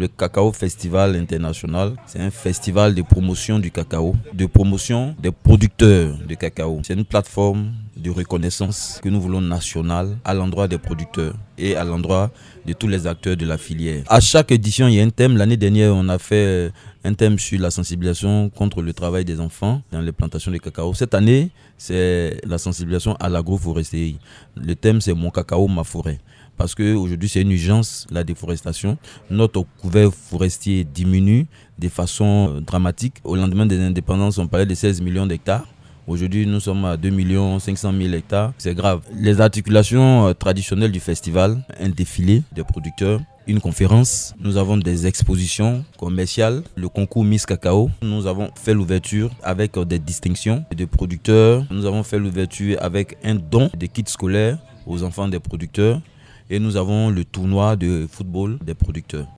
le Cacao Festival International. C'est un festival de promotion du cacao, de promotion des producteurs de cacao. C'est une plateforme de reconnaissance que nous voulons nationale à l'endroit des producteurs et à l'endroit de tous les acteurs de la filière. À chaque édition, il y a un thème. L'année dernière, on a fait un thème sur la sensibilisation contre le travail des enfants dans les plantations de cacao. Cette année, c'est la sensibilisation à l'agroforesterie. Le thème, c'est Mon cacao, ma forêt. Parce qu'aujourd'hui, c'est une urgence, la déforestation. Notre couvert forestier diminue de façon dramatique. Au lendemain des indépendances, on parlait de 16 millions d'hectares. Aujourd'hui, nous sommes à 2 500 000 hectares. C'est grave. Les articulations traditionnelles du festival, un défilé des producteurs, une conférence. Nous avons des expositions commerciales, le concours Miss Cacao. Nous avons fait l'ouverture avec des distinctions de producteurs. Nous avons fait l'ouverture avec un don de kits scolaires aux enfants des producteurs. Et nous avons le tournoi de football des producteurs.